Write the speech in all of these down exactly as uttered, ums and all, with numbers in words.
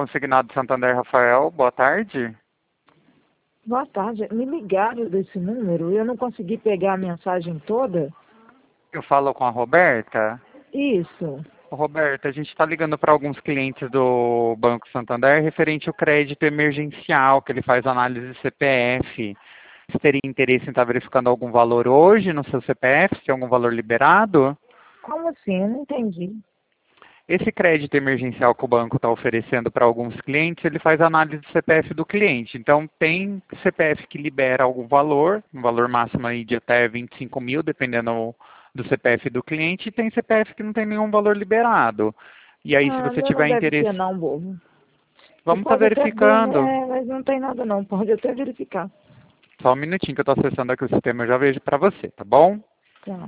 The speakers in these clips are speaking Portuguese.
Consignado Santander Rafael, boa tarde. Boa tarde. Me ligaram desse número e eu não consegui pegar a mensagem toda. Eu falo com a Roberta. Isso. Ô, Roberta, a gente está ligando para alguns clientes do Banco Santander referente ao crédito emergencial, que ele faz análise C P F. Você teria interesse em estar verificando algum valor hoje no seu C P F? Se tem algum valor liberado? Como assim? Eu não entendi. Esse crédito emergencial que o banco está oferecendo para alguns clientes, ele faz análise do C P F do cliente. Então, tem C P F que libera algum valor, um valor máximo aí de até vinte e cinco mil, dependendo do C P F do cliente, e tem C P F que não tem nenhum valor liberado. E aí, se Ah, você meu não tiver deve interesse, ter não, bobo. Você vamos estar pode até ver, verificando. né? Mas não tem nada não. Pode até verificar. Só um minutinho que eu estou acessando aqui o sistema, eu já vejo para você, tá bom? Tá.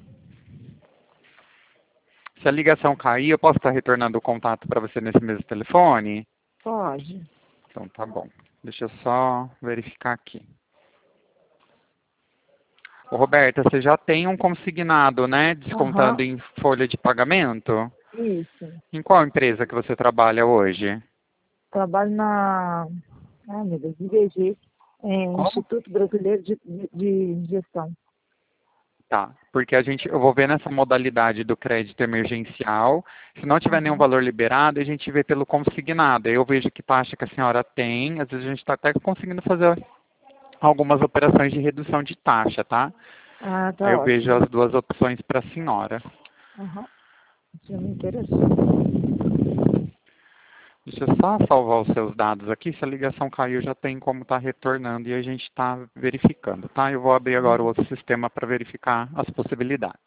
Se a ligação cair, eu posso estar retornando o contato para você nesse mesmo telefone? Pode. Então tá bom. Deixa eu só verificar aqui. Ô, Roberta, você já tem um consignado, né? Descontando Aham. em folha de pagamento? Isso. Em qual empresa que você trabalha hoje? Trabalho na... Ai, meu Deus. I B G. É, Como? Instituto Brasileiro de, de, de Gestão. Tá, porque a gente, eu vou ver nessa modalidade do crédito emergencial. Se não tiver nenhum Aham. valor liberado, a gente vê pelo consignado. Aí eu vejo que taxa que a senhora tem. Às vezes a gente está até conseguindo fazer algumas operações de redução de taxa, tá? Ah, Aí tá eu vejo ótimo. as duas opções para a senhora. Aham. Isso me interessou. Deixa eu só salvar os seus dados aqui. Se a ligação caiu, já tem como estar retornando e a gente está verificando, tá? Eu vou abrir agora o outro sistema para verificar as possibilidades.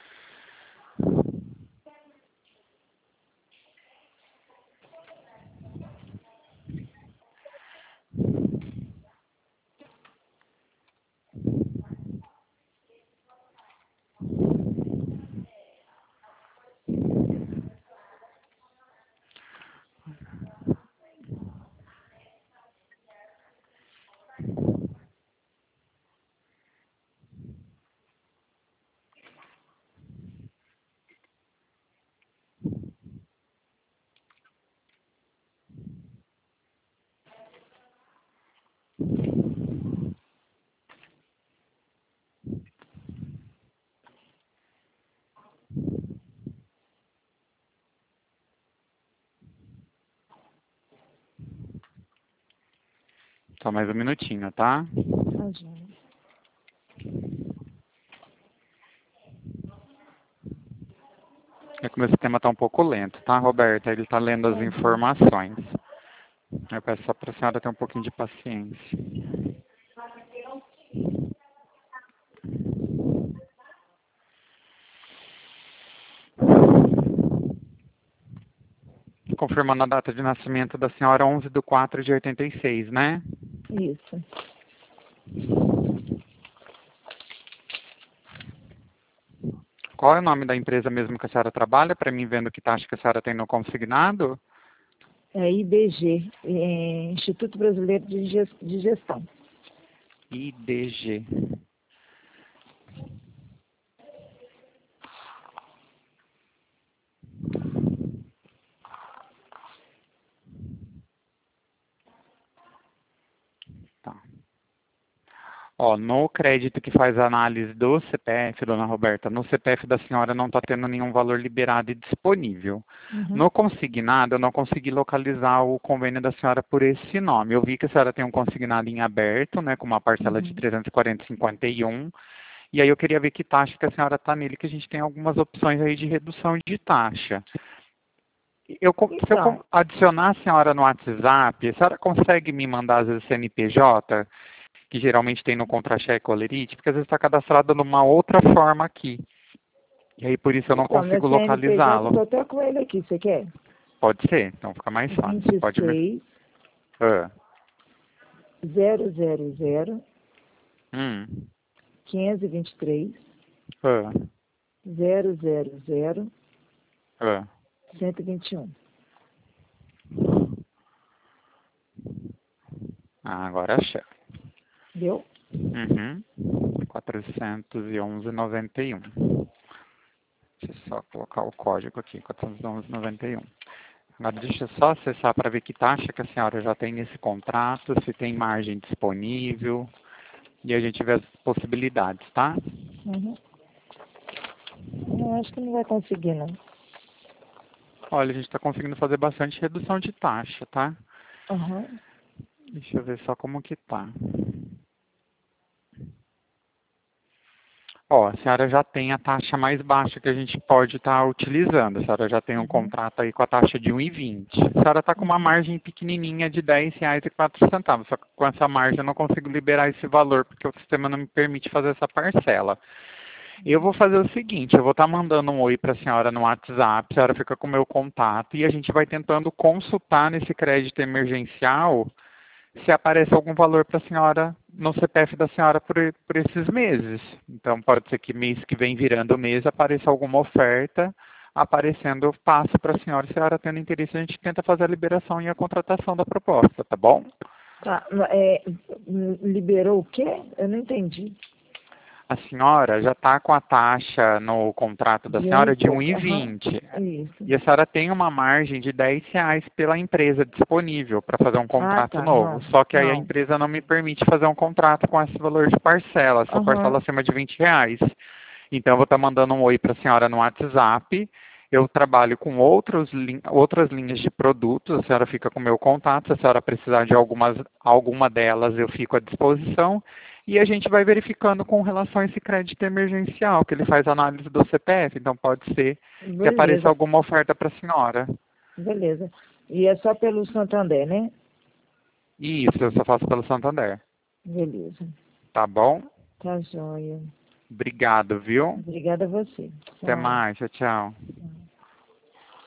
Só mais um minutinho, tá? Tá, gente. É que o meu sistema está um pouco lento, tá, Roberta? Ele está lendo as Tá bom. informações. Eu peço só para a senhora ter um pouquinho de paciência. Confirmando a data de nascimento da senhora, onze de quatro de oitenta e seis, né? Isso. Qual é o nome da empresa mesmo que a senhora trabalha, para mim vendo que taxa que a senhora tem no consignado? É I B G, é Instituto Brasileiro de Ges- de Gestão. I D G. Tá. Ó, no crédito que faz a análise do C P F, dona Roberta, no C P F da senhora não está tendo nenhum valor liberado e disponível. Uhum. No consignado, eu não consegui localizar o convênio da senhora por esse nome. Eu vi que a senhora tem um consignado em aberto, né, com uma parcela de Uhum. trezentos e quarenta e cinquenta e um. E aí eu queria ver que taxa que a senhora está nele, que a gente tem algumas opções aí de redução de taxa. Eu, co- se eu Então, co- adicionar a senhora no WhatsApp, a senhora consegue me mandar, às vezes, C N P J, que geralmente tem no contra-cheque ou Olerite, porque às vezes está cadastrado numa outra forma aqui. E aí por isso eu não então, meu consigo C N P J, localizá-lo. estou até com ele aqui, você quer? Pode ser? Então fica mais fácil. Você vinte e pode me... seis, Ah, zero zero zero, hum, quinhentos e vinte e três, ah, zero zero zero, ah. cento e vinte e um. Ah, agora achei. Deu? Uhum. quatrocentos e onze e noventa e um. Deixa eu só colocar o código aqui, quatrocentos e onze e noventa e um. Agora deixa eu só acessar para ver que taxa que a senhora já tem nesse contrato, se tem margem disponível, e a gente vê as possibilidades, tá? Uhum. Eu acho que não vai conseguir, não. Olha, a gente está conseguindo fazer bastante redução de taxa, tá? Uhum. Deixa eu ver só como que tá. Ó, a senhora já tem a taxa mais baixa que a gente pode estar utilizando. A senhora já tem um Uhum. contrato aí com a taxa de um e vinte. A senhora está com uma margem pequenininha de dez reais e quatro centavos. Só que com essa margem eu não consigo liberar esse valor porque o sistema não me permite fazer essa parcela. Eu vou fazer o seguinte, eu vou estar mandando um oi para a senhora no WhatsApp, a senhora fica com o meu contato e a gente vai tentando consultar nesse crédito emergencial se aparece algum valor para a senhora no C P F da senhora por, por esses meses. Então pode ser que mês que vem virando o mês apareça alguma oferta, aparecendo eu passo para a senhora, se a senhora tendo interesse a gente tenta fazer a liberação e a contratação da proposta, tá bom? Tá, é, liberou o quê? Eu não entendi. A senhora já está com a taxa no contrato da De um e senhora de um pouco. e Aham. vinte. Isso. E a senhora tem uma margem de dez reais pela empresa disponível para fazer um Ah, contrato tá. novo. Não. Só que aí a Não. empresa não me permite fazer um contrato com esse valor de parcela, só Aham. parcela acima de vinte reais. Então eu vou estar mandando um oi para a senhora no WhatsApp. Eu trabalho com outros, lin- outras linhas de produtos, a senhora fica com o meu contato, se a senhora precisar de algumas, alguma delas eu fico à disposição. E a gente vai verificando com relação a esse crédito emergencial, que ele faz análise do C P F, então pode ser que apareça Beleza. alguma oferta para a senhora. Beleza. E é só pelo Santander, né? Isso, eu só faço pelo Santander. Beleza. Tá bom? Tá joia. Obrigado, viu? Obrigada a você. Até Tchau. mais, tchau, tchau. Tchau.